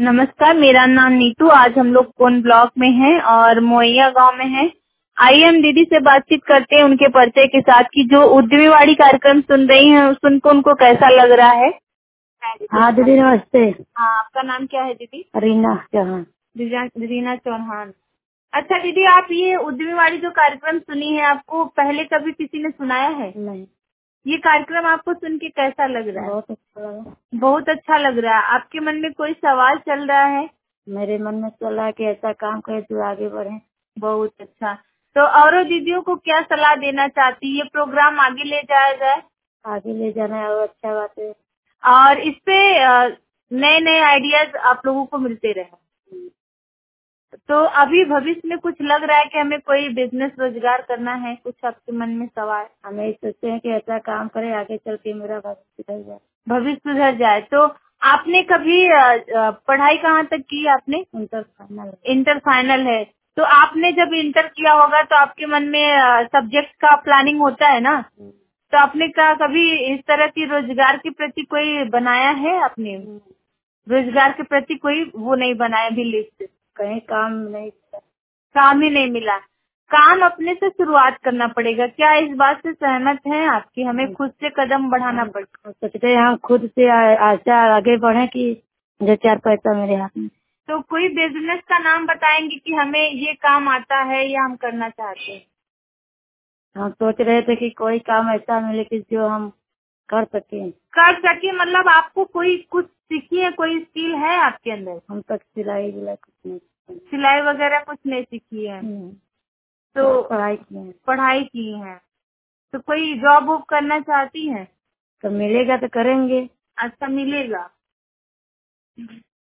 नमस्कार, मेरा नाम नीतू। आज हम लोग कोन ब्लॉक में हैं और मोइया गांव में हैं। आइए हम दीदी से बातचीत करते हैं उनके परिचय के साथ कि जो उद्यमीवाड़ी कार्यक्रम सुन रही हैं सुनको उनको कैसा लग रहा है। हाँ दीदी नमस्ते। हाँ, आपका नाम क्या है दीदी? रीना चौहान। रीना चौहान। अच्छा दीदी, आप ये उद्यमीवाड़ी जो कार्यक्रम सुनी है, आपको पहले कभी किसी ने सुनाया है? नहीं, ये कार्यक्रम आपको सुन के कैसा लग रहा है? बहुत अच्छा लगा। बहुत अच्छा लग रहा है। आपके मन में कोई सवाल चल रहा है? मेरे मन में चल रहा है कि ऐसा काम करे जो आगे बढ़े। बहुत अच्छा। तो औरों दीदियों को क्या सलाह देना चाहती? ये प्रोग्राम आगे ले जाया जाए आगे ले जाना है और अच्छा बात है। और इस पे नए नए आइडियाज आप लोगों को मिलते रहे। तो अभी भविष्य में कुछ लग रहा है कि हमें कोई बिजनेस रोजगार करना है? कुछ आपके मन में सवाल? हमें ये सोचते हैं कि ऐसा काम करे आगे चल के मेरा भविष्य सुधर जाए। भविष्य सुधर जाए। तो आपने कभी पढ़ाई कहाँ तक की आपने? Inter final. इंटर फाइनल है। तो आपने जब इंटर किया होगा तो आपके मन में सब्जेक्ट का प्लानिंग होता है ना? तो आपने का कभी इस तरह की रोजगार के प्रति कोई बनाया है? आपने रोजगार के प्रति कोई वो नहीं बनाया भी लिस्ट? कहीं काम नहीं किया। काम ही नहीं मिला। काम अपने से शुरुआत करना पड़ेगा। क्या इस बात से सहमत हैं आप कि हमें खुद से कदम बढ़ाना पड़ेगा? हम सोचते हैं हम खुद से अच्छा आगे बढ़े कि जो चार पैसा मेरे हाथ में। तो कोई बिजनेस का नाम बताएंगे कि हमें ये काम आता है या हम करना चाहते हैं? हम सोच रहे थे कि कोई काम ऐसा मिले कि जो हम कर सके। कर सके मतलब आपको कोई कुछ सीखी है? कोई स्किल है आपके अंदर? हम तक सिलाई विलाई कुछ नहीं सीखे। सिलाई वगैरह कुछ नहीं सीखी है? हम्म, तो पढ़ाई की है। पढ़ाई की है। तो कोई जॉब वॉब करना चाहती है? तो मिलेगा तो करेंगे। अच्छा, मिलेगा।